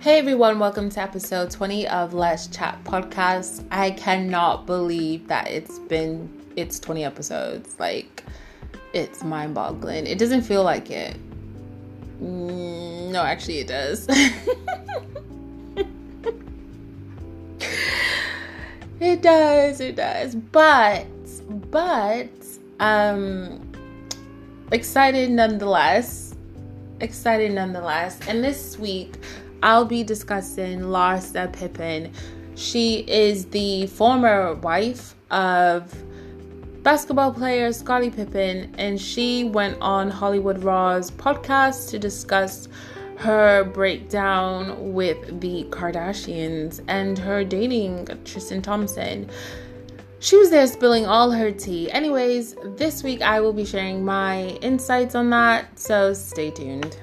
Hey everyone, welcome to episode 20 of Let's Chat Podcast. I cannot believe that it's 20 episodes. Like, it's mind-boggling. It doesn't feel like it. No, actually it does. It does. But excited nonetheless. And this week I'll be discussing Larsa Pippen. She is the former wife of basketball player Scottie Pippen, and she went on Hollywood Raw's podcast to discuss her breakdown with the Kardashians and her dating Tristan Thompson. She was there spilling all her tea. Anyways, this week I will be sharing my insights on that, so stay tuned.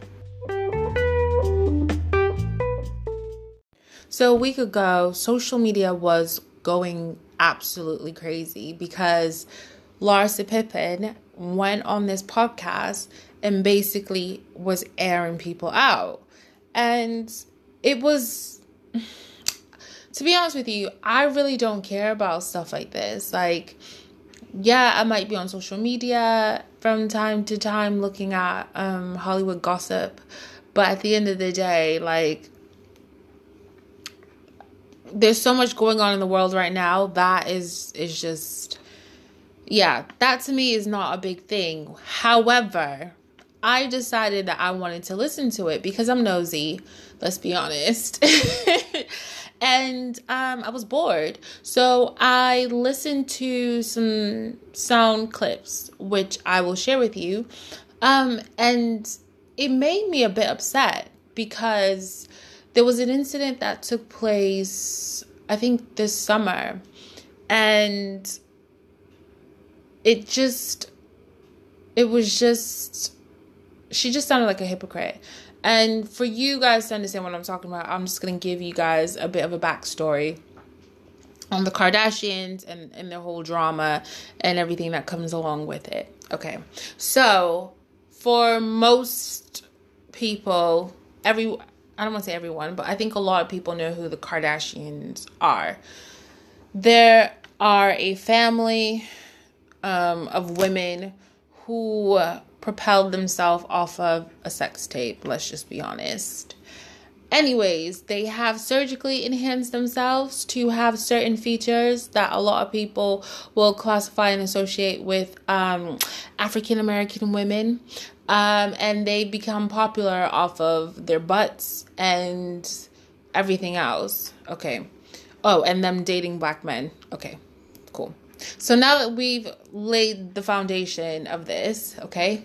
So a week ago, social media was going absolutely crazy because Larsa Pippen went on this podcast and basically was airing people out. And it was, to be honest with you, I really don't care about stuff like this. Like, yeah, I might be on social media from time to time looking at Hollywood gossip. But at the end of the day, like, there's so much going on in the world right now that is just, yeah, that to me is not a big thing. However, I decided that I wanted to listen to it because I'm nosy, let's be honest. And I was bored. So I listened to some sound clips, which I will share with you. And it made me a bit upset because there was an incident that took place, I think, this summer. And she just sounded like a hypocrite. And for you guys to understand what I'm talking about, I'm just going to give you guys a bit of a backstory on the Kardashians and their whole drama and everything that comes along with it. Okay, so for most people, I don't want to say everyone, but I think a lot of people know who the Kardashians are. There are a family of women who propelled themselves off of a sex tape. Let's just be honest. Anyways, they have surgically enhanced themselves to have certain features that a lot of people will classify and associate with African American women. And they become popular off of their butts and everything else. Okay. Oh, and them dating black men. Okay, cool. So now that we've laid the foundation of this, okay,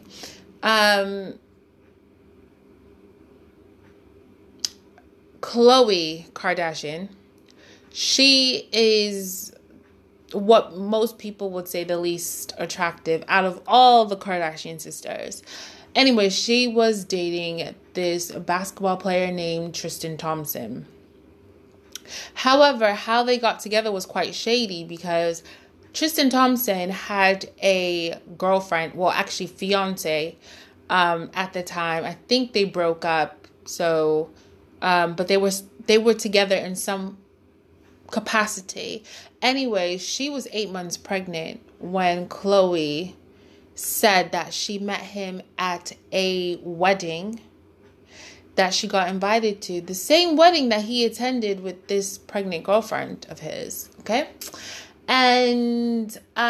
Khloe Kardashian, she is what most people would say the least attractive out of all the Kardashian sisters. Anyway, she was dating this basketball player named Tristan Thompson. However, how they got together was quite shady because Tristan Thompson had a girlfriend, well, actually fiance, at the time. I think they broke up. So, but they were together in some capacity. Anyway, she was 8 months pregnant when Khloe said that she met him at a wedding that she got invited to. The same wedding that he attended with this pregnant girlfriend of his. Okay? And,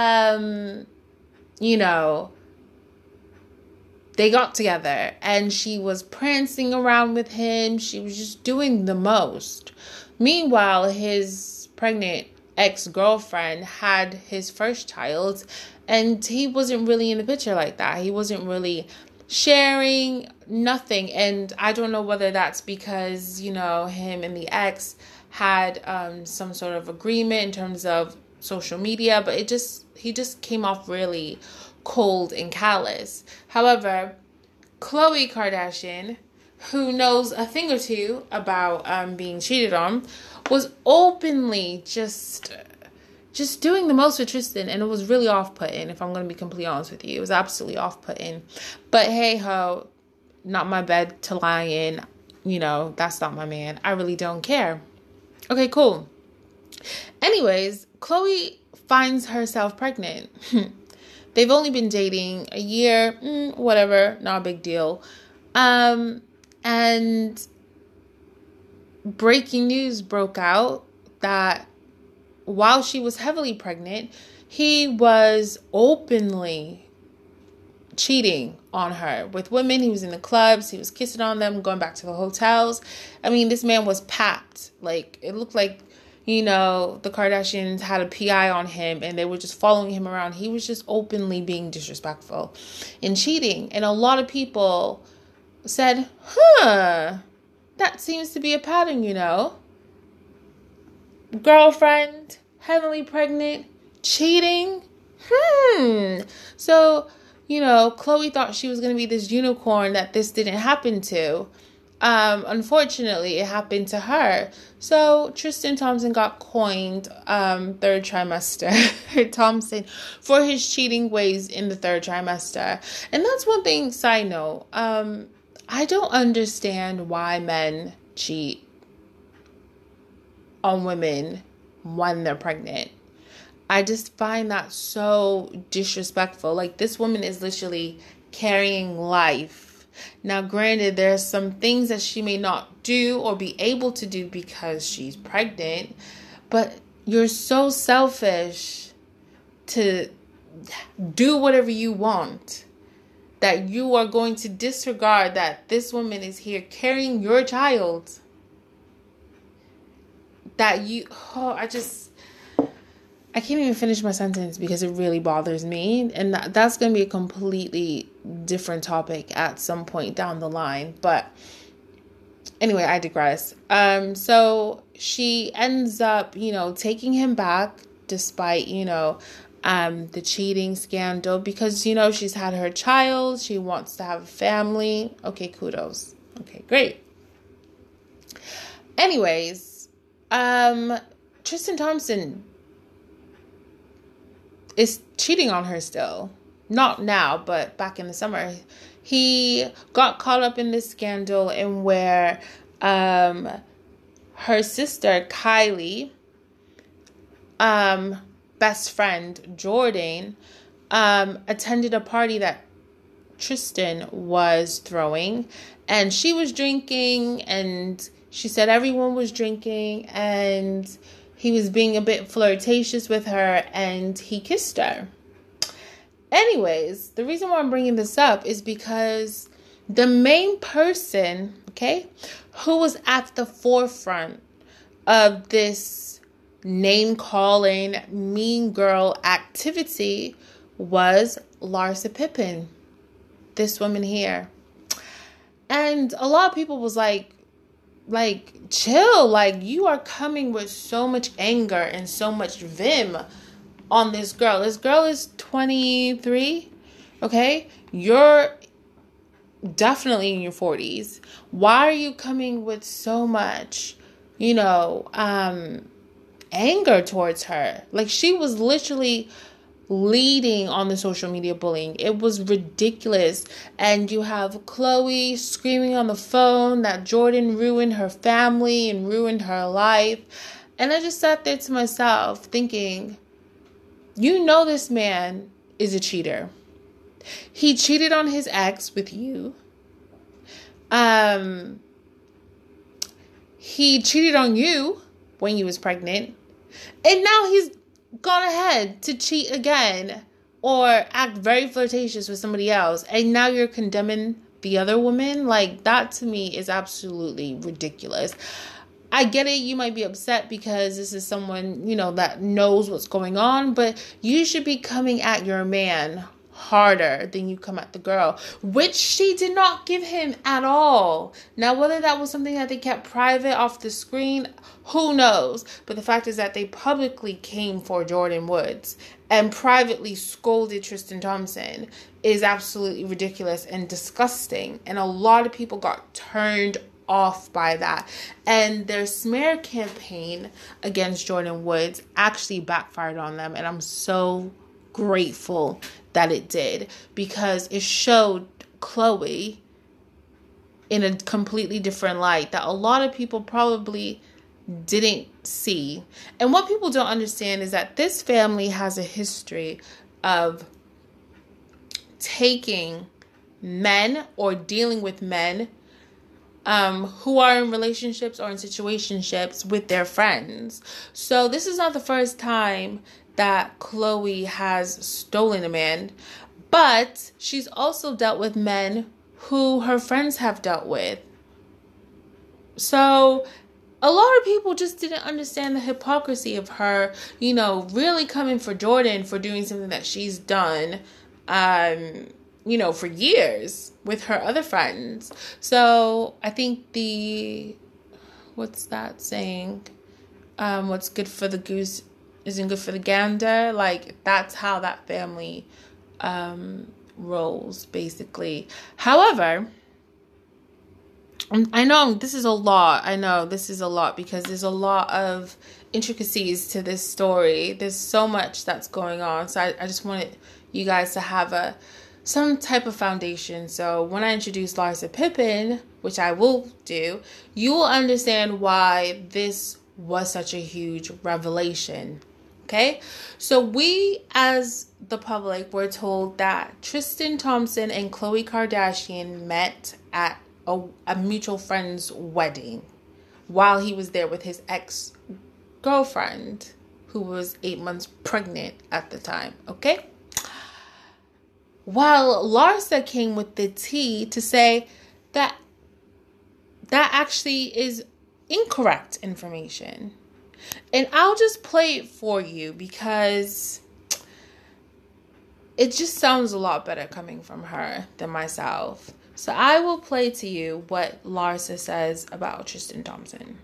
they got together and she was prancing around with him. She was just doing the most. Meanwhile, his pregnant ex-girlfriend had his first child and he wasn't really in the picture like that. He wasn't really sharing nothing. And I don't know whether that's because, him and the ex had some sort of agreement in terms of social media, but he just came off really cold and callous. However, Khloe Kardashian, who knows a thing or two about being cheated on, was openly just doing the most with Tristan, and it was really off-putting, if I'm going to be completely honest with you. It was absolutely off-putting. But hey-ho, not my bed to lie in. that's not my man. I really don't care. Okay, cool. Anyways, Khloe finds herself pregnant. They've only been dating a year, whatever, not a big deal. And breaking news broke out that while she was heavily pregnant, he was openly cheating on her with women. He was in the clubs, he was kissing on them, going back to the hotels. I mean, this man was papped. Like, it looked like, the Kardashians had a PI on him and they were just following him around. He was just openly being disrespectful and cheating. And a lot of people said, that seems to be a pattern, Girlfriend, heavily pregnant, cheating. So, Khloe thought she was going to be this unicorn that this didn't happen to. Unfortunately, it happened to her. So Tristan Thompson got coined third trimester Thompson for his cheating ways in the third trimester. And that's one thing, side note, I don't understand why men cheat on women when they're pregnant. I just find that so disrespectful. Like, this woman is literally carrying life. Now, granted, there's some things that she may not do or be able to do because she's pregnant, but you're so selfish to do whatever you want that you are going to disregard that this woman is here carrying your child. I can't even finish my sentence because it really bothers me. And that's going to be a completely different topic at some point down the line. But anyway, I digress. So she ends up, taking him back despite, the cheating scandal because, she's had her child. She wants to have a family. Okay, kudos. Okay, great. Anyways, Tristan Thompson is cheating on her still. Not now, but back in the summer. He got caught up in this scandal in where her sister Kylie, best friend Jordan, attended a party that Tristan was throwing, and she was drinking, and she said everyone was drinking, and he was being a bit flirtatious with her, and he kissed her. Anyways, the reason why I'm bringing this up is because the main person, who was at the forefront of this name-calling, mean girl activity was Larsa Pippen, this woman here. And a lot of people was like, chill, like, you are coming with so much anger and so much vim on this girl. This girl is 23, okay? You're definitely in your 40s. Why are you coming with so much, anger towards her? Like, she was literally leading on the social media bullying. It was ridiculous. And you have Khloe screaming on the phone that Jordan ruined her family and ruined her life. And I just sat there to myself thinking, this man is a cheater. He cheated on his ex with you. He cheated on you when you was pregnant. And now he's gone ahead to cheat again or act very flirtatious with somebody else, and now you're condemning the other woman. Like, that to me is absolutely ridiculous. I get it, you might be upset because this is someone, that knows what's going on, but you should be coming at your man harder than you come at the girl, which she did not give him at all. Now, whether that was something that they kept private off the screen, who knows? But the fact is that they publicly came for Jordyn Woods and privately scolded Tristan Thompson is absolutely ridiculous and disgusting. And a lot of people got turned off by that. And their smear campaign against Jordyn Woods actually backfired on them. And I'm so grateful that it did, because it showed Khloe in a completely different light that a lot of people probably didn't see. And what people don't understand is that this family has a history of taking men or dealing with men who are in relationships or in situationships with their friends. So this is not the first time that Khloe has stolen a man, but she's also dealt with men who her friends have dealt with. So a lot of people just didn't understand the hypocrisy of her, you know, really coming for Jordyn for doing something that she's done, you know, for years with her other friends. So I think what's that saying? What's good for the goose isn't good for the gander. Like, that's how that family rolls, basically. However, I know this is a lot. Because there's a lot of intricacies to this story. There's so much that's going on. So I just wanted you guys to have some type of foundation. So when I introduce Larsa Pippen, which I will do, you will understand why this was such a huge revelation. Okay? So we, as the public, were told that Tristan Thompson and Khloe Kardashian met at a mutual friend's wedding while he was there with his ex-girlfriend, who was 8 months pregnant at the time. Okay? While Larsa came with the tea to say that actually is incorrect information. And I'll just play it for you because it just sounds a lot better coming from her than myself. So I will play to you what Larsa says about Tristan Thompson.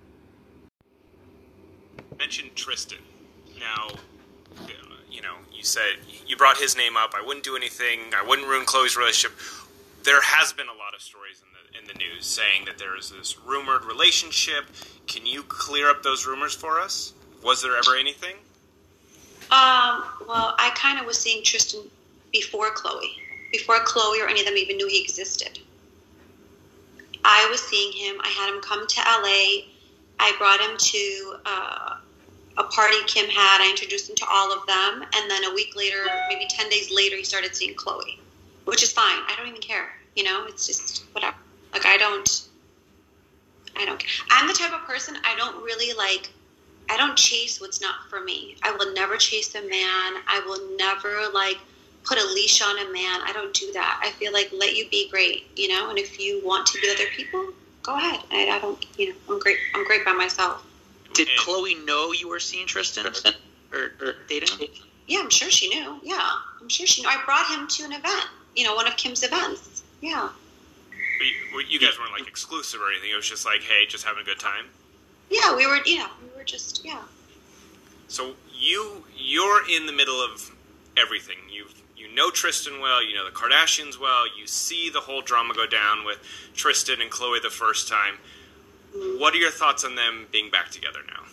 Mentioned Tristan. Now, you know, you said you brought his name up. I wouldn't do anything. I wouldn't ruin Khloe's relationship. There has been a lot of stories in the news saying that there is this rumored relationship. Can you clear up those rumors for us? Was there ever anything? Well, I kind of was seeing Tristan before Khloe or any of them even knew he existed. I was seeing him. I had him come to LA. I brought him to a party Kim had. I introduced him to all of them. And then a week later, maybe 10 days later, he started seeing Khloe, which is fine. I don't even care. You know, it's just whatever. Like, I don't care. I'm the type of person, I don't chase what's not for me. I will never chase a man. I will never, put a leash on a man. I don't do that. I feel like, let you be great, you know? And if you want to be with other people, go ahead. I don't, you know, I'm great by myself. Did Khloe know you were seeing Tristan or dating him? Yeah, I'm sure she knew. Yeah, I'm sure she knew. I brought him to an event, you know, one of Kim's events. Yeah. But you guys weren't, exclusive or anything. It was just hey, just having a good time? Yeah, we were just. So you're in the middle of everything. You know Tristan well, you know the Kardashians well, you see the whole drama go down with Tristan and Khloe the first time. What are your thoughts on them being back together now?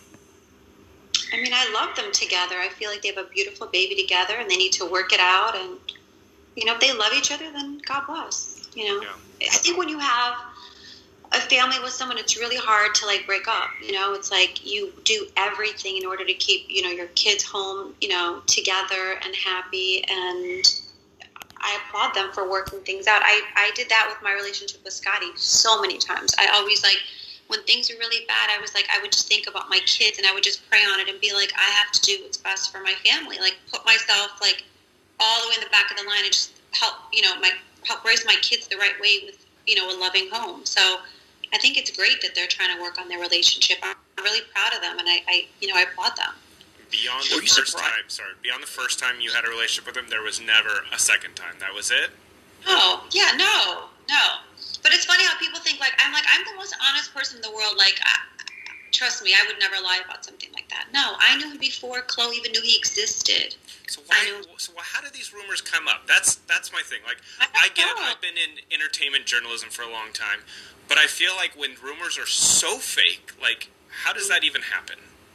I mean, I love them together. I feel like they have a beautiful baby together, and they need to work it out. And, you know, if they love each other, then God bless, you know. Yeah. I think when you have a family with someone, it's really hard to, break up, you know. It's you do everything in order to keep, you know, your kids home, you know, together and happy. And I applaud them for working things out. I did that with my relationship with Scotty so many times. I always, when things are really bad, I would just think about my kids, and I would just pray on it and be like, I have to do what's best for my family. Put myself, all the way in the back of the line and just help, you know, help raise my kids the right way with, you know, a loving home. So I think it's great that they're trying to work on their relationship. I'm really proud of them, and I applaud them. Beyond the first time you had a relationship with him, there was never a second time. That was it? Oh, yeah, no. But it's funny how people think, I'm the most honest person in the world. Trust me, I would never lie about something like that. No, I knew him before Khloe even knew he existed. So how did these rumors come up? That's my thing. I get it. I've been in entertainment journalism for a long time, but I feel like when rumors are so fake, how does that even happen?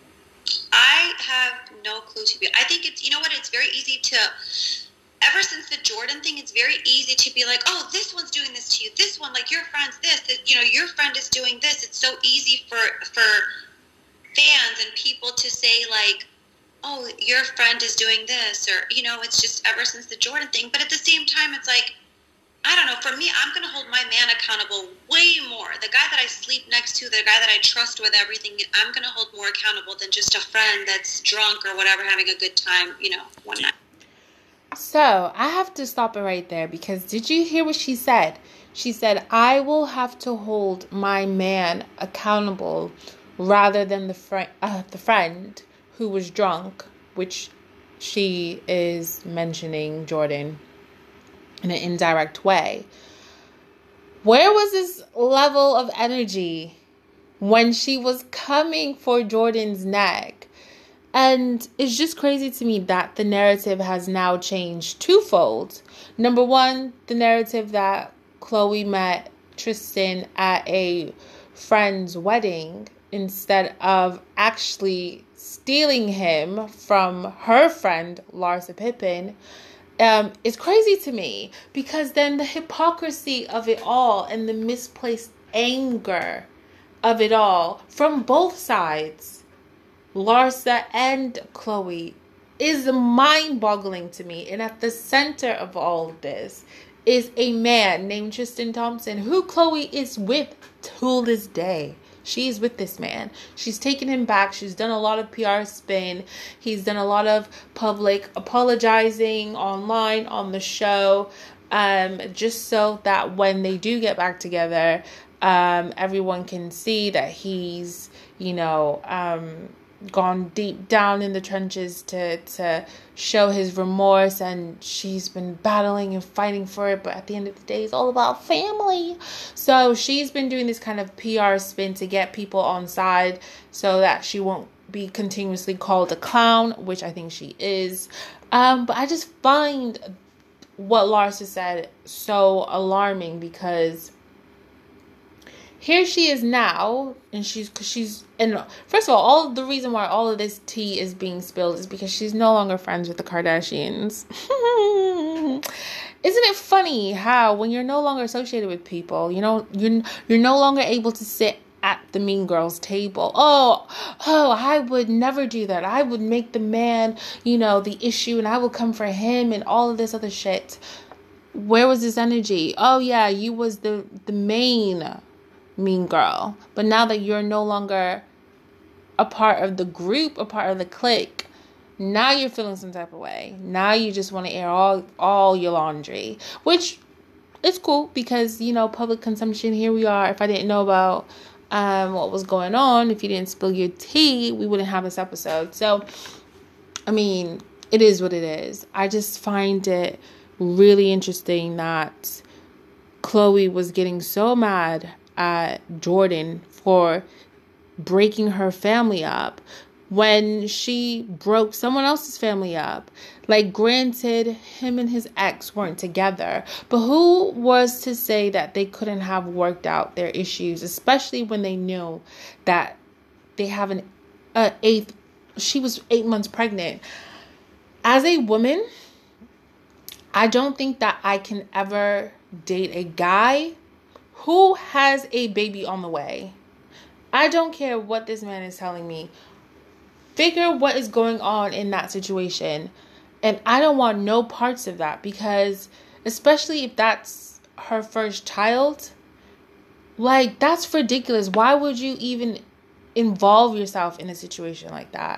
I have no clue I think it's, you know what, it's very easy to, ever since the Jordyn thing, it's very easy to be like, oh, this one's doing this to you, this one, your friends, this. you know, your friend is doing this. It's so easy for fans and people to say, like, oh, your friend is doing this, or, you know, it's just ever since the Jordan thing. But at the same time, it's like, I don't know, for me, I'm going to hold my man accountable way more. The guy that I sleep next to, the guy that I trust with everything, I'm going to hold more accountable than just a friend that's drunk or whatever, having a good time, you know, one night. So, I have to stop it right there, because did you hear what she said? She said, I will have to hold my man accountable rather than the friend who was drunk, which she is mentioning Jordan in an indirect way. Where was this level of energy when she was coming for Jordan's neck? And it's just crazy to me that the narrative has now changed twofold. Number one, the narrative that Khloe met Tristan at a friend's wedding instead of actually stealing him from her friend, Larsa Pippen, is crazy to me, because then the hypocrisy of it all and the misplaced anger of it all from both sides, Larsa and Khloe, is mind-boggling to me. And at the center of all of this is a man named Tristan Thompson, who Khloe is with till this day. She's with this man. She's taken him back. She's done a lot of PR spin. He's done a lot of public apologizing online on the show, just so that when they do get back together, everyone can see that he's, you know, gone deep down in the trenches to show his remorse, and she's been battling and fighting for it, but at the end of the day, it's all about family. So she's been doing this kind of PR spin to get people on side so that she won't be continuously called a clown, which I think she is. But I just find what Larsa said so alarming, because here she is now, and and first of all the reason why all of this tea is being spilled is because she's no longer friends with the Kardashians. Isn't it funny how when you're no longer associated with people, you know, you're no longer able to sit at the Mean Girls table. Oh, I would never do that. I would make the man, you know, the issue, and I would come for him and all of this other shit. Where was this energy? Oh yeah, you was the main mean girl. But now that you're no longer a part of the group, a part of the clique, now you're feeling some type of way. Now you just want to air all your laundry, which is cool, because, you know, public consumption, here we are. If I didn't know about what was going on, if you didn't spill your tea, we wouldn't have this episode. So, I mean, it is what it is. I just find it really interesting that Khloe was getting so mad at Jordan for breaking her family up when she broke someone else's family up. Like, granted, him and his ex weren't together, but who was to say that they couldn't have worked out their issues, especially when they knew that they have she was 8 months pregnant. As a woman, I don't think that I can ever date a guy who has a baby on the way. I don't care what this man is telling me. Figure what is going on in that situation. And I don't want no parts of that, because especially if that's her first child, like, that's ridiculous. Why would you even involve yourself in a situation like that?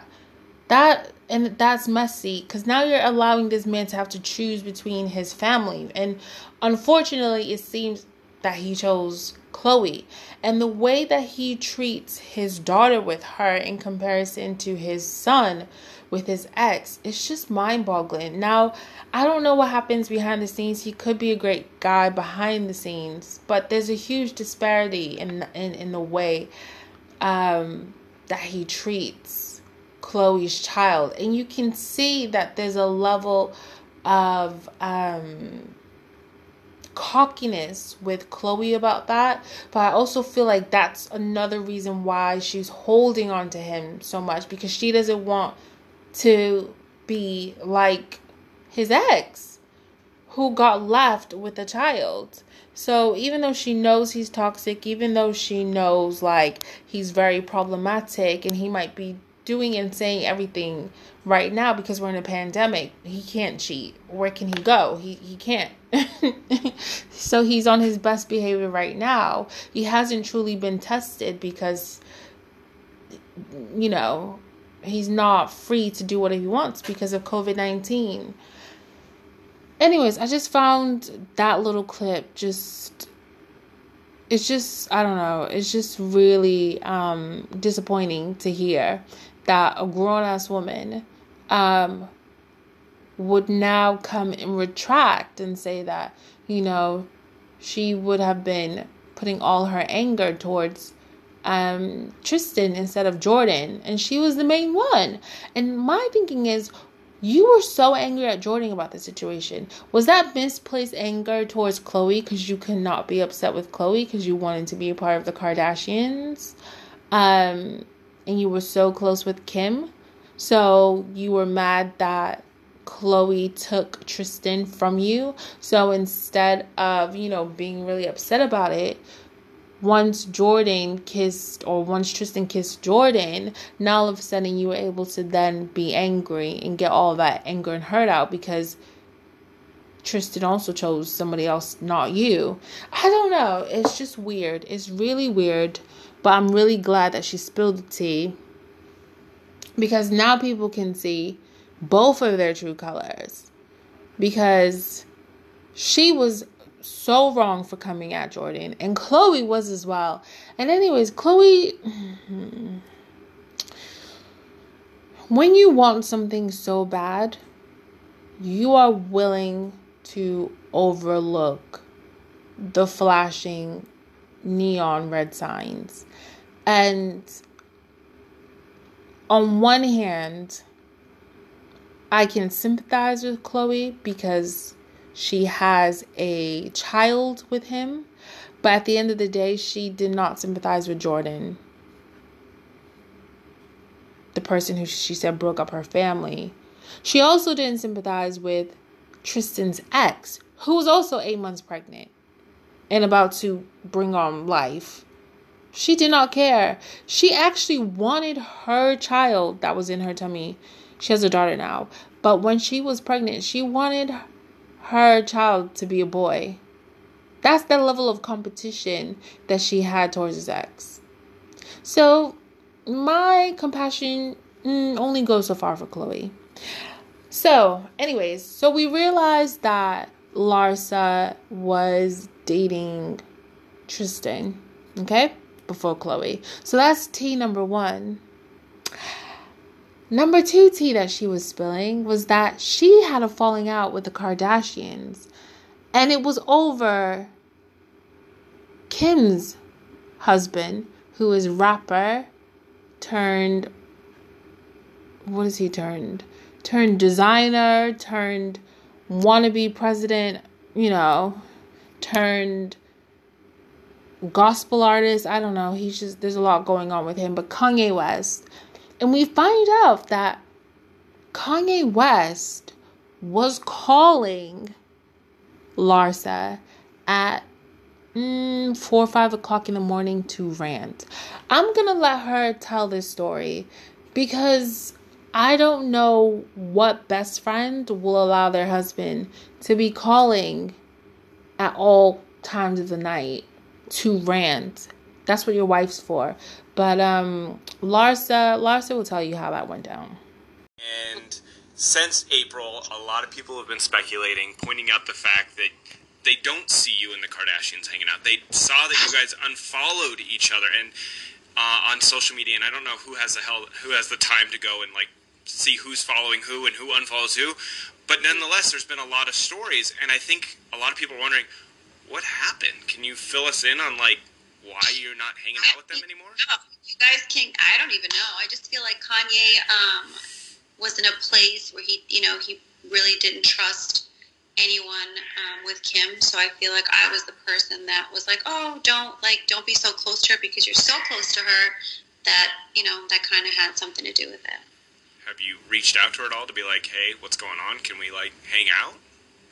That's messy, because now you're allowing this man to have to choose between his family. And unfortunately, it seems that he chose Khloe. And the way that he treats his daughter with her in comparison to his son with his ex, it's just mind-boggling. Now, I don't know what happens behind the scenes. He could be a great guy behind the scenes, but there's a huge disparity in the way that he treats Khloe's child. And you can see that there's a level of cockiness with Khloe about that, but I also feel like that's another reason why she's holding on to him so much, because she doesn't want to be like his ex, who got left with a child. So even though she knows he's toxic, even though she knows like he's very problematic and he might be doing and saying everything right now because we're in a pandemic, he can't cheat. Where can he go? He can't. So he's on his best behavior right now. He hasn't truly been tested because, you know, he's not free to do whatever he wants because of COVID-19. Anyways, I just found that little clip it's just, I don't know, it's just really disappointing to hear that a grown-ass woman would now come and retract and say that, you know, she would have been putting all her anger towards Tristan instead of Jordan, and she was the main one. And my thinking is, you were so angry at Jordan about the situation. Was that misplaced anger towards Khloe because you could not be upset with Khloe because you wanted to be a part of the Kardashians? And you were so close with Kim. So you were mad that Khloe took Tristan from you. So instead of, you know, being really upset about it, once Tristan kissed Jordan, now all of a sudden you were able to then be angry and get all that anger and hurt out because Tristan also chose somebody else, not you. I don't know. It's just weird. It's really weird. But I'm really glad that she spilled the tea because now people can see both of their true colors, because she was so wrong for coming at Jordan, and Khloe was as well. And anyways, Khloe, when you want something so bad, you are willing to overlook the flashing neon red signs. And on one hand, I can sympathize with Khloe because she has a child with him. But at the end of the day, she did not sympathize with Jordan, the person who she said broke up her family. She also didn't sympathize with Tristan's ex, who was also 8 months pregnant and about to bring on life. She did not care. She actually wanted her child that was in her tummy. She has a daughter now. But when she was pregnant, she wanted her child to be a boy. That's the level of competition that she had towards his ex. So my compassion only goes so far for Khloe. So anyways, so we realized that Larsa was dating Tristan, okay, before Khloe. So that's tea number one. Number two tea that she was spilling was that she had a falling out with the Kardashians. And it was over Kim's husband, who is rapper turned, what is he turned? Turned designer, turned wannabe president, you know, turned gospel artist. I don't know. There's a lot going on with him. But Kanye West. And we find out that Kanye West was calling Larsa at 4 or 5 o'clock in the morning to rant. I'm going to let her tell this story because I don't know what best friend will allow their husband to be calling at all times of the night to rant. That's what your wife's for. But Larsa will tell you how that went down. And since April, a lot of people have been speculating, pointing out the fact that they don't see you and the Kardashians hanging out. They saw that you guys unfollowed each other and on social media, and I don't know who has the time to go and like see who's following who and who unfollows who. But nonetheless, there's been a lot of stories, and I think a lot of people are wondering what happened. Can you fill us in on like why you're not hanging out with them anymore? You guys can. I don't even know. I just feel like Kanye was in a place where he really didn't trust anyone with Kim. So I feel like I was the person that was like, oh, don't be so close to her because you're so close to her that that kind of had something to do with it. Have you reached out to her at all to be like, hey, what's going on? Can we like hang out?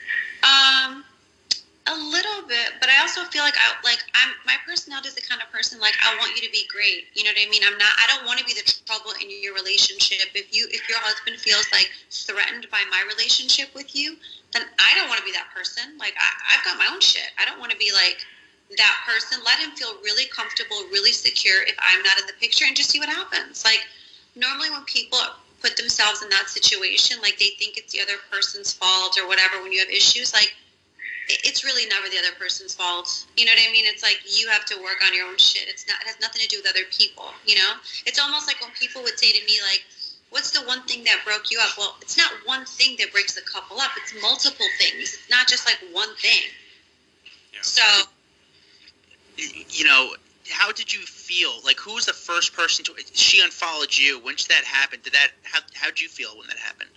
A little bit, but I also feel like my personality is the kind of person like I want you to be great. You know what I mean? I don't want to be the trouble in your relationship. If your husband feels like threatened by my relationship with you, then I don't want to be that person. Like I've got my own shit. I don't want to be like that person. Let him feel really comfortable, really secure if I'm not in the picture, and just see what happens. Like normally when people put themselves in that situation, like they think it's the other person's fault or whatever when you have issues, like it's really never the other person's fault. You know what I mean? It's like you have to work on your own shit. It has nothing to do with other people, you know? It's almost like when people would say to me, like, what's the one thing that broke you up? Well, it's not one thing that breaks the couple up. It's multiple things. It's not just like one thing. Yeah. So, you know, how did you feel? Like, who was the first person she unfollowed you? When did that happen? How did you feel when that happened?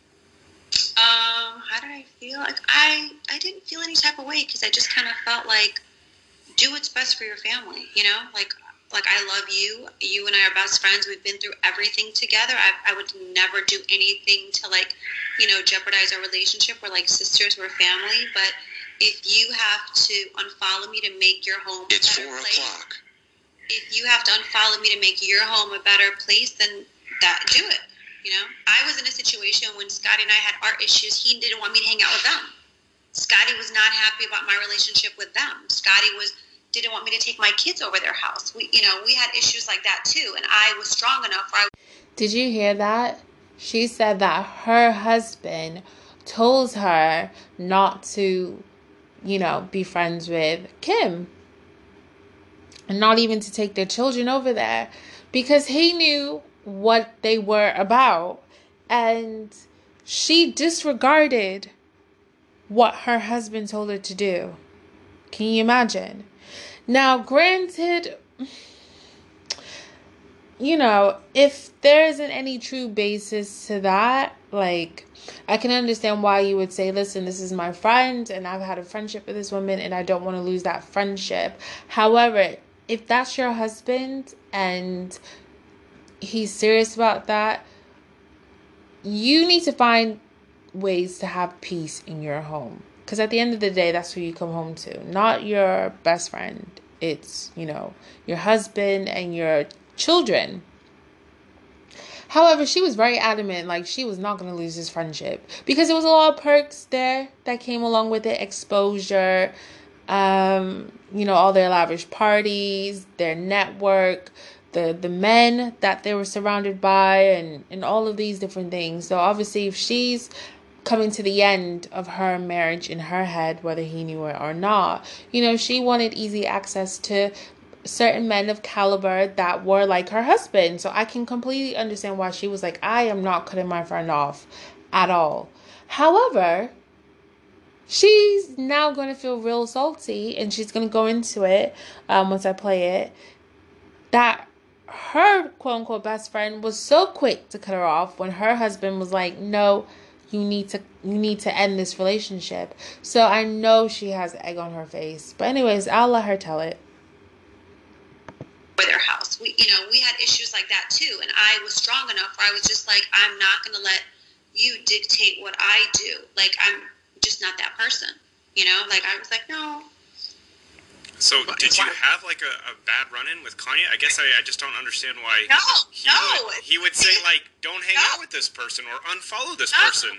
How did I feel? Like I didn't feel any type of way because I just kind of felt like do what's best for your family, you know? Like I love you. You and I are best friends. We've been through everything together. I would never do anything to like, you know, jeopardize our relationship. We're like sisters, we're family. But if you have to unfollow me to make your home a better place, if you have to unfollow me to make your home a better place, then do it. You know, I was in a situation when Scotty and I had our issues. He didn't want me to hang out with them. Scotty was not happy about my relationship with them. Scotty didn't want me to take my kids over their house. We had issues like that too. And I was strong enough where Did you hear that? She said that her husband told her not to, you know, be friends with Kim. And not even to take their children over there. Because he knew what they were about, and she disregarded what her husband told her to do. Can you imagine? Now, granted, you know, if there isn't any true basis to that, like, I can understand why you would say, listen, this is my friend, and I've had a friendship with this woman, and I don't want to lose that friendship. However, if that's your husband, and he's serious about that, you need to find ways to have peace in your home. Because at the end of the day, that's who you come home to. Not your best friend. It's, you know, your husband and your children. However, she was very adamant, like she was not going to lose this friendship. Because there was a lot of perks there that came along with it. Exposure, you know, all their lavish parties, their network, the men that they were surrounded by, and all of these different things. So obviously if she's coming to the end of her marriage in her head, whether he knew it or not, you know, she wanted easy access to certain men of caliber that were like her husband. So I can completely understand why she was like, I am not cutting my friend off at all. However, she's now going to feel real salty, and she's going to go into it once I play it, that her quote-unquote best friend was so quick to cut her off when her husband was like, no, you need to end this relationship. So I know she has egg on her face. But anyways, I'll let her tell it. For their house. We had issues like that too. And I was strong enough where I was just like, I'm not going to let you dictate what I do. Like, I'm just not that person. You know, like I was like, no. So did you have like a bad run-in with Kanye? I guess I just don't understand why he would say like, don't hang out with this person or unfollow this person.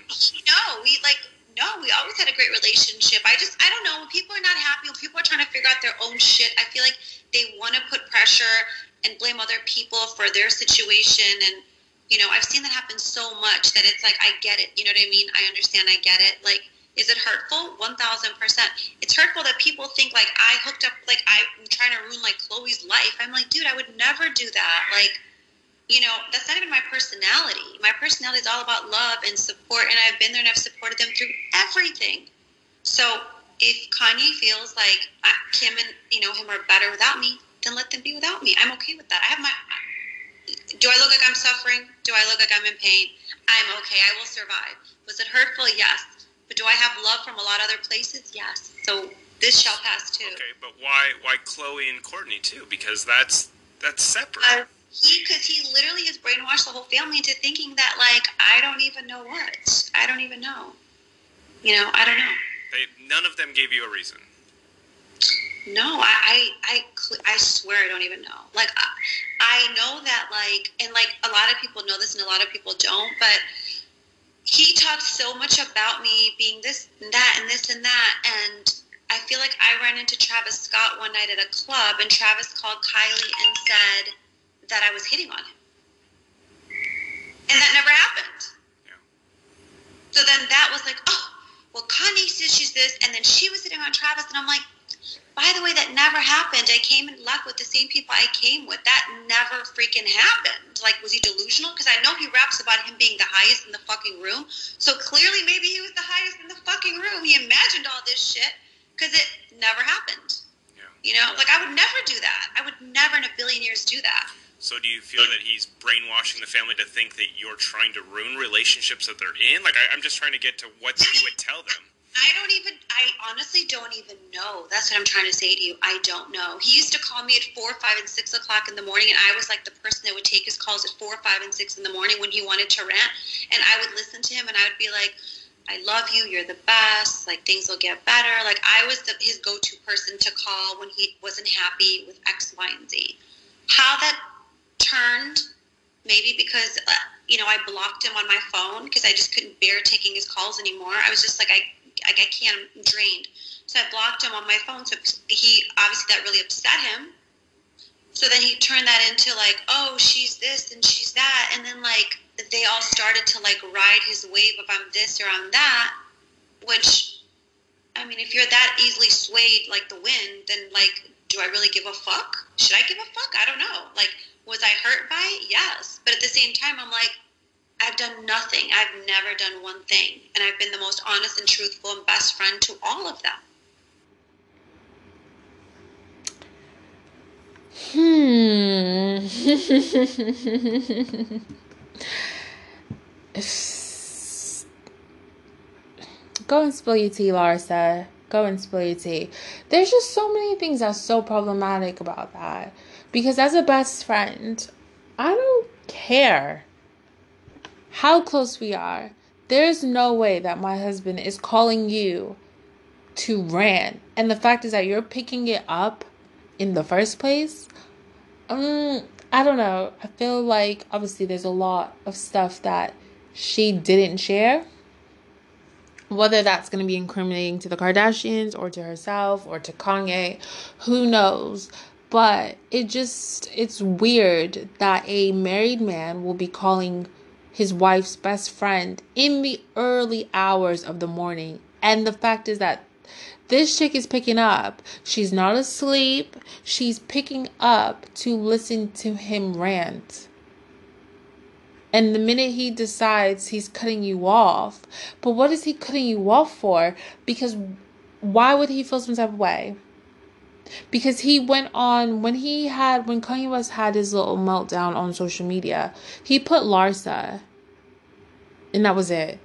We always had a great relationship. I don't know, when people are not happy, when people are trying to figure out their own shit, I feel like they want to put pressure and blame other people for their situation. And, you know, I've seen that happen so much that it's like, I get it. You know what I mean? I understand. I get it. Like, is it hurtful? 1000%. It's hurtful that people think like I hooked up, like I'm trying to ruin like Chloe's life. I'm like, dude, I would never do that. Like, you know, that's not even my personality. My personality is all about love and support, and I've been there and I've supported them through everything. So if Kanye feels like Kim and, you know, him are better without me, then let them be without me. I'm okay with that. Do I look like I'm suffering? Do I look like I'm in pain? I'm okay. I will survive. Was it hurtful? Yes. But do I have love from a lot of other places? Yes. So this shall pass too. Okay, but why Chloe and Courtney too? Because that's separate. Because he literally has brainwashed the whole family into thinking that, like, I don't even know what. I don't even know. You know, I don't know. None of them gave you a reason. No, I swear I don't even know. Like, I know that, like, and, like, a lot of people know this and a lot of people don't, but he talked so much about me being this and that and this and that, and I feel like I ran into Travis Scott one night at a club, and Travis called Kylie and said that I was hitting on him. And that never happened. Yeah. So then that was like, oh, well, Kanye says she's this, and then she was hitting on Travis, and I'm like, by the way, that never happened. I came and left with the same people I came with. That never freaking happened. Like, was he delusional? Because I know he raps about him being the highest in the fucking room. So clearly maybe he was the highest in the fucking room. He imagined all this shit because it never happened. Yeah. You know, like, I would never do that. I would never in a billion years do that. So do you feel that he's brainwashing the family to think that you're trying to ruin relationships that they're in? Like, I'm just trying to get to what he would tell them. I honestly don't even know. That's what I'm trying to say to you. I don't know. He used to call me at 4, 5, and 6 o'clock in the morning, and I was like the person that would take his calls at 4, 5, and 6 in the morning when he wanted to rant. And I would listen to him, and I would be like, I love you. You're the best. Like, things will get better. Like, I was his go-to person to call when he wasn't happy with X, Y, and Z. How that turned, maybe because, I blocked him on my phone because I just couldn't bear taking his calls anymore. I was just like, I can't, I'm drained. So I blocked him on my phone. So he, obviously that really upset him. So then he turned that into like, oh, she's this and she's that. And then like, they all started to like ride his wave of I'm this or I'm that, which, I mean, if you're that easily swayed like the wind, then like, do I really give a fuck? Should I give a fuck? I don't know. Like, was I hurt by it? Yes. But at the same time, I'm like, I've done nothing. I've never done one thing. And I've been the most honest and truthful and best friend to all of them. Go and spill your tea, Larsa. Go and spill your tea. There's just so many things that's so problematic about that. Because as a best friend, I don't care how close we are. There's no way that my husband is calling you to rant. And the fact is that you're picking it up in the first place. I don't know. I feel like obviously there's a lot of stuff that she didn't share. Whether that's going to be incriminating to the Kardashians or to herself or to Kanye, who knows? But it's weird that a married man will be calling his wife's best friend in the early hours of the morning. And the fact is that this chick is picking up. She's not asleep. She's picking up to listen to him rant. And the minute he decides he's cutting you off, but what is he cutting you off for? Because why would he feel some type of way? Because he went on, when Kanye West had his little meltdown on social media, he put Larsa, and that was it.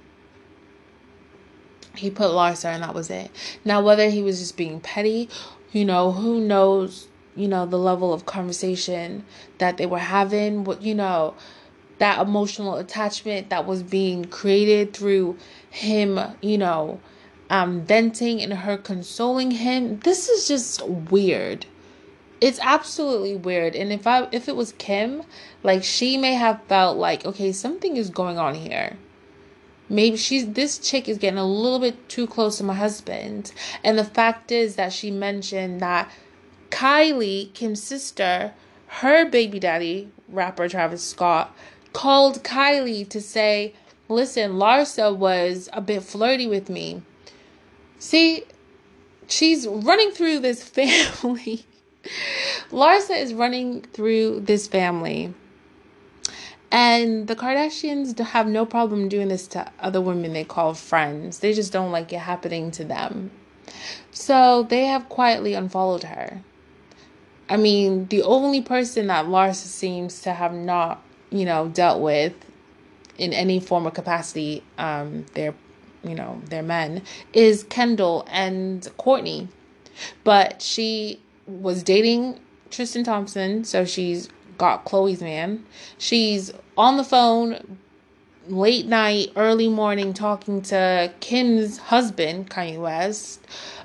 He put Larsa, and that was it. Now, whether he was just being petty, who knows, the level of conversation that they were having, that emotional attachment that was being created through him, venting and her consoling him. This is just weird. It's absolutely weird. And if it was Kim, like, she may have felt like, okay, something is going on here. Maybe this chick is getting a little bit too close to my husband. And the fact is that she mentioned that Kylie, Kim's sister, her baby daddy, rapper Travis Scott, called Kylie to say, listen, Larsa was a bit flirty with me. See, she's running through this family. Larsa is running through this family. And the Kardashians have no problem doing this to other women they call friends. They just don't like it happening to them. So they have quietly unfollowed her. I mean, the only person that Larsa seems to have not, dealt with in any form of capacity, their men, is Kendall and Kourtney. But she was dating Tristan Thompson, so she's got Khloe's man. She's on the phone, late night, early morning talking to Kim's husband, Kanye West,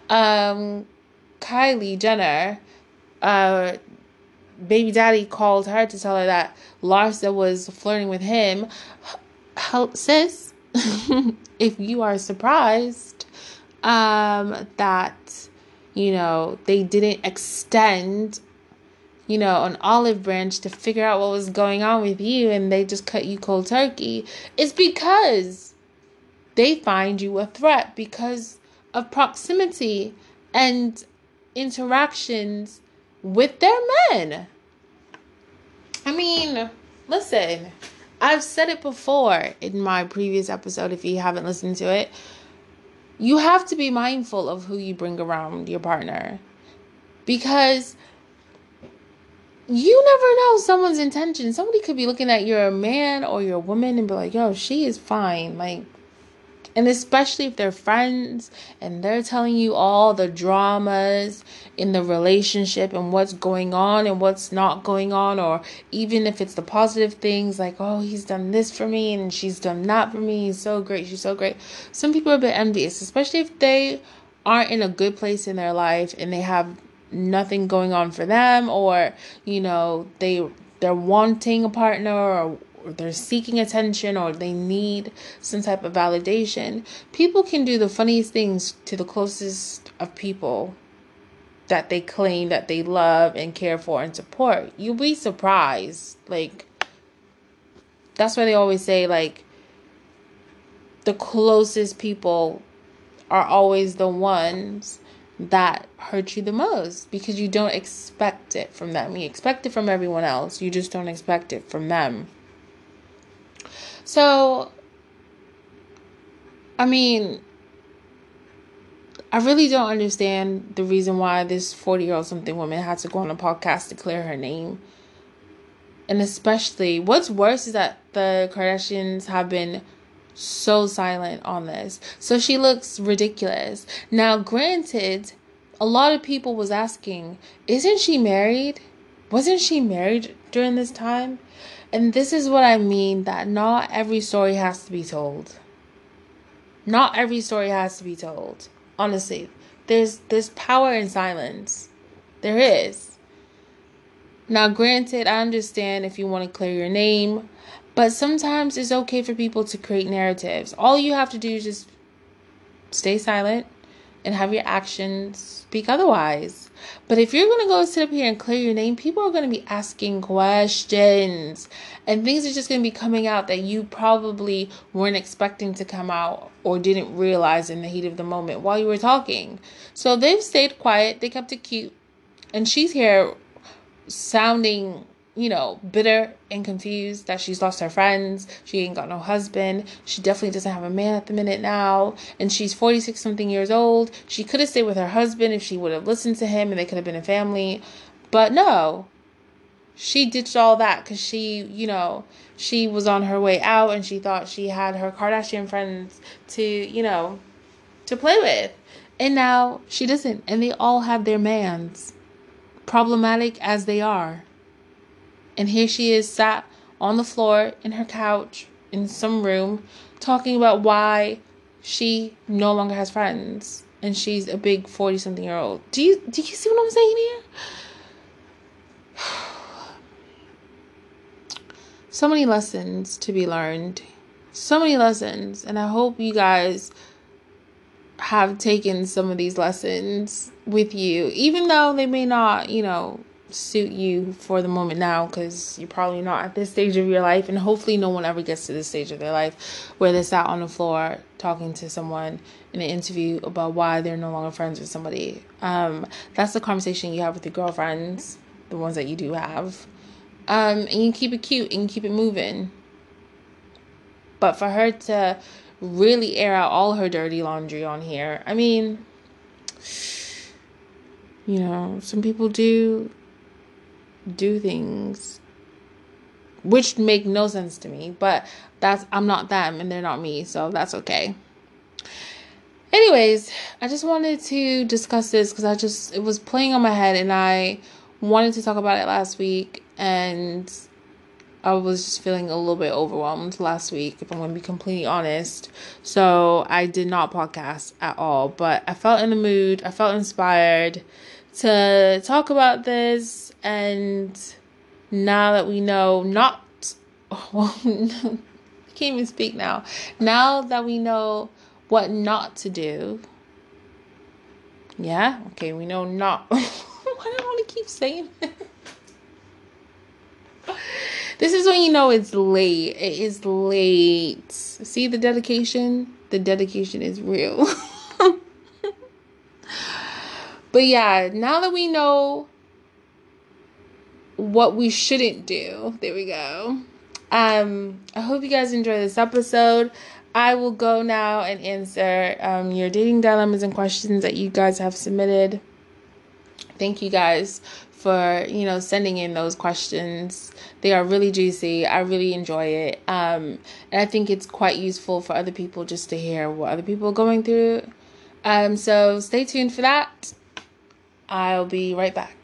Kylie Jenner, baby daddy called her to tell her that Larsa was flirting with him. Sis, if you are surprised that, they didn't extend, an olive branch to figure out what was going on with you and they just cut you cold turkey, it's because they find you a threat because of proximity and interactions with their men. I mean, listen, I've said it before in my previous episode, if you haven't listened to it. You have to be mindful of who you bring around your partner, because you never know someone's intention. Somebody could be looking at your man or your woman and be like, yo, she is fine. And especially if they're friends and they're telling you all the dramas in the relationship and what's going on and what's not going on, or even if it's the positive things like, oh, he's done this for me and she's done that for me. He's so great. She's so great. Some people are a bit envious, especially if they aren't in a good place in their life and they have nothing going on for them, or, they're wanting a partner, or they're seeking attention, or they need some type of validation. People can do the funniest things to the closest of people that they claim that they love and care for and support. You'll be surprised. That's why they always say, the closest people are always the ones that hurt you the most, because you don't expect it from them. You expect it from everyone else. You just don't expect it from them. So, I mean, I really don't understand the reason why this 40-year-old something woman had to go on a podcast to clear her name. And especially, what's worse is that the Kardashians have been so silent on this. So she looks ridiculous. Now, granted, a lot of people was asking, isn't she married? Wasn't she married during this time? And this is what I mean, that not every story has to be told. Not every story has to be told. Honestly, there's power in silence. There is. Now, granted, I understand if you want to clear your name, but sometimes it's okay for people to create narratives. All you have to do is just stay silent and have your actions speak otherwise. But if you're going to go sit up here and clear your name, people are going to be asking questions. And things are just going to be coming out that you probably weren't expecting to come out or didn't realize in the heat of the moment while you were talking. So they've stayed quiet. They kept it cute. And she's here sounding, bitter and confused that she's lost her friends. She ain't got no husband. She definitely doesn't have a man at the minute now. And she's 46 something years old. She could have stayed with her husband if she would have listened to him and they could have been a family. But no, she ditched all that because she, she was on her way out and she thought she had her Kardashian friends to, to play with. And now she doesn't. And they all have their mans, problematic as they are. And here she is sat on the floor in her couch in some room talking about why she no longer has friends. And she's a big 40-something-year-old. Do you see what I'm saying here? So many lessons to be learned. So many lessons. And I hope you guys have taken some of these lessons with you. Even though they may not, suit you for the moment now, because you're probably not at this stage of your life, and hopefully no one ever gets to this stage of their life where they're sat on the floor talking to someone in an interview about why they're no longer friends with somebody. That's the conversation you have with your girlfriends, the ones that you do have, and you keep it cute and you keep it moving. But for her to really air out all her dirty laundry on here, I mean, some people do things which make no sense to me, but I'm not them and they're not me, so that's okay. Anyways, I just wanted to discuss this because it was playing on my head and I wanted to talk about it last week, and I was just feeling a little bit overwhelmed last week, if I'm going to be completely honest. So I did not podcast at all, but I felt in the mood. I felt inspired to talk about this. And now that we know I can't even speak now. Now that we know what not to do. Yeah? Okay, we know not. Why do I want to keep saying it? This is when you know it's late. It is late. See the dedication? The dedication is real. But yeah, now that we know what we shouldn't do, there we go. I hope you guys enjoy this episode. I will go now and answer your dating dilemmas and questions that you guys have submitted. Thank you guys for, sending in those questions. They are really juicy. I really enjoy it. And I think it's quite useful for other people just to hear what other people are going through. So stay tuned for that. I'll be right back.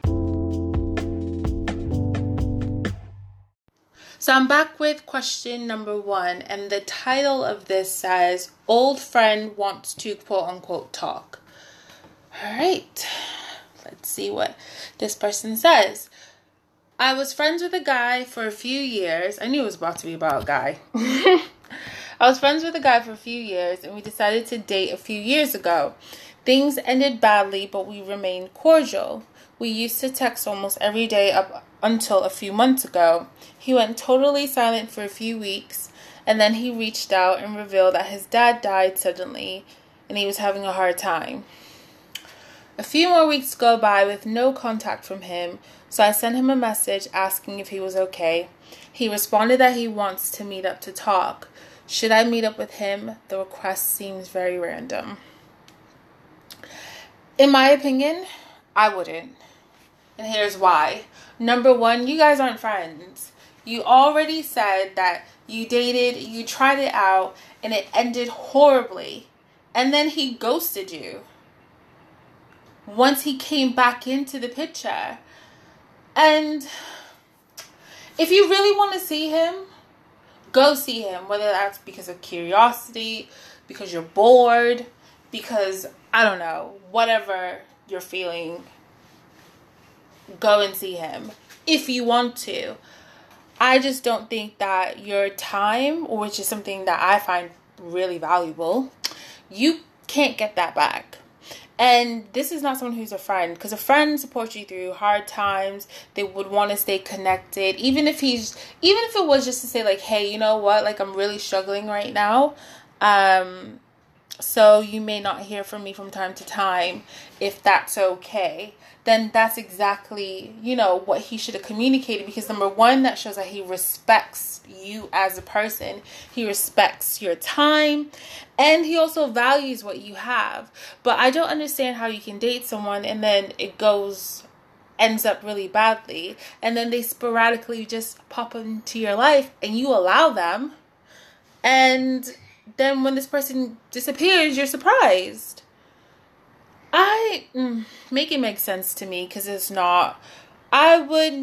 So I'm back with question number 1. And the title of this says, "Old friend wants to quote unquote talk." All right. Let's see what this person says. "I was friends with a guy for a few years." I knew it was about to be about a guy. I was friends with a guy for a few years, and we decided to date a few years ago. Things ended badly, but we remained cordial. We used to text almost every day up until a few months ago. He went totally silent for a few weeks, and then he reached out and revealed that his dad died suddenly, and he was having a hard time. A few more weeks go by with no contact from him, so I sent him a message asking if he was okay. He responded that he wants to meet up to talk. Should I meet up with him? The request seems very random. In my opinion, I wouldn't. And here's why. Number 1, you guys aren't friends. You already said that you dated, you tried it out, and it ended horribly. And then he ghosted you once he came back into the picture. And if you really want to see him, go see him. Whether that's because of curiosity, because you're bored, because, I don't know, whatever you're feeling, go and see him if you want to. I just don't think that your time, which is something that I find really valuable, you can't get that back. And this is not someone who's a friend, because a friend supports you through hard times. They would want to stay connected, even if it was just to say like, hey, you know what, like I'm really struggling right now. So you may not hear from me from time to time. If that's okay, then that's exactly, what he should have communicated. Because number 1, that shows that he respects you as a person. He respects your time. And he also values what you have. But I don't understand how you can date someone and then it ends up really badly. And then they sporadically just pop into your life and you allow them. And then when this person disappears, you're surprised. Make it make sense to me, because it's not. I wouldn't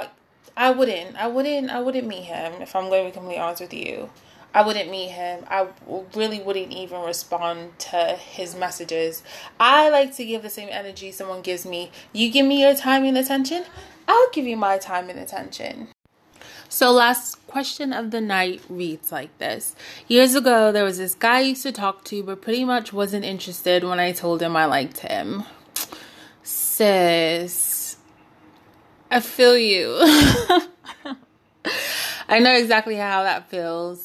meet him, if I'm going to be completely honest with you. I wouldn't meet him. I really wouldn't even respond to his messages. I like to give the same energy someone gives me. You give me your time and attention, I'll give you my time and attention. So last question of the night reads like this. Years ago, there was this guy I used to talk to, but pretty much wasn't interested when I told him I liked him. Sis, I feel you. I know exactly how that feels.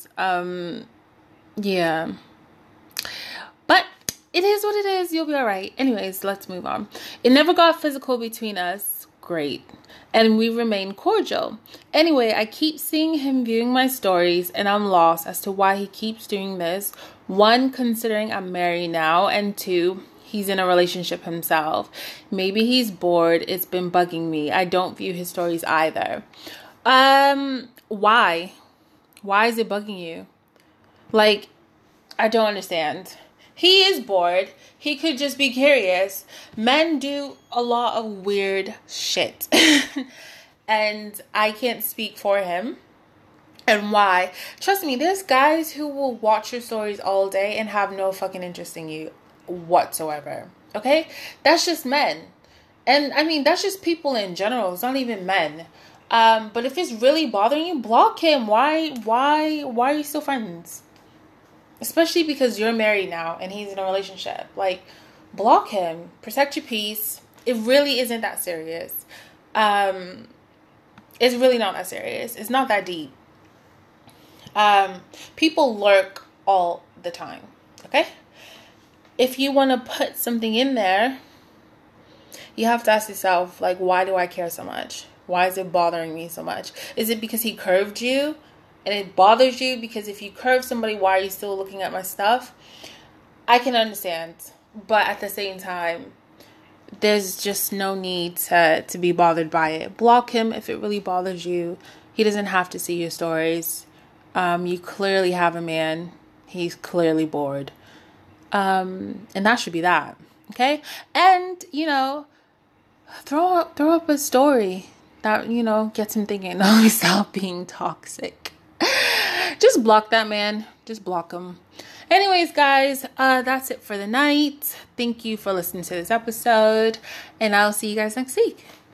Yeah. But it is what it is. You'll be all right. Anyways, let's move on. It never got physical between us. Great. And we remain cordial. Anyway, I keep seeing him viewing my stories and I'm lost as to why he keeps doing this. 1, considering I'm married now, and 2, he's in a relationship himself. Maybe he's bored. It's been bugging me. I don't view his stories either. Why? Why is it bugging you? Like, I don't understand. He is bored. He could just be curious. Men do a lot of weird shit. And I can't speak for him and why. Trust me, there's guys who will watch your stories all day and have no fucking interest in you whatsoever. Okay? That's just men. And I mean, that's just people in general. It's not even men. But if it's really bothering you, block him. Why are you still friends? Especially because you're married now and he's in a relationship. Like, block him. Protect your peace. It really isn't that serious. It's really not that serious. It's not that deep. People lurk all the time. Okay? If you want to put something in there, you have to ask yourself, like, why do I care so much? Why is it bothering me so much? Is it because he curved you and it bothers you? Because if you curve somebody, why are you still looking at my stuff? I can understand. But at the same time, there's just no need to be bothered by it. Block him if it really bothers you. He doesn't have to see your stories. You clearly have a man. He's clearly bored. And that should be that. Okay? And, throw up a story that, gets him thinking, no, stop being toxic. Just block that man. Just block him. Anyways, guys, that's it for the night. Thank you for listening to this episode, and I'll see you guys next week.